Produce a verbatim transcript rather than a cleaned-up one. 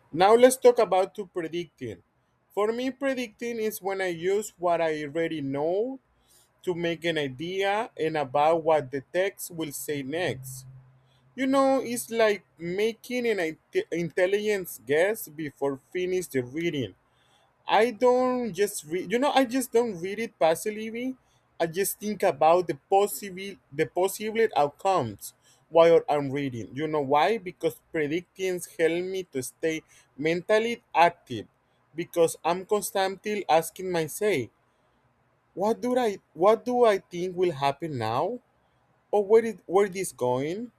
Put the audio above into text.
Now let's talk about to predicting. For me, predicting is when I use what I already know to make an idea and about what the text will say next. You know, it's like making an inte- intelligence guess before finish the reading. I don't just read, you know, I just don't read it passively. I just think about the possible, the possible outcomes while I'm reading. You know why? Because predictions help me to stay mentally active. Because I'm constantly asking myself, what do I, what do I think will happen now, or where is where is this going?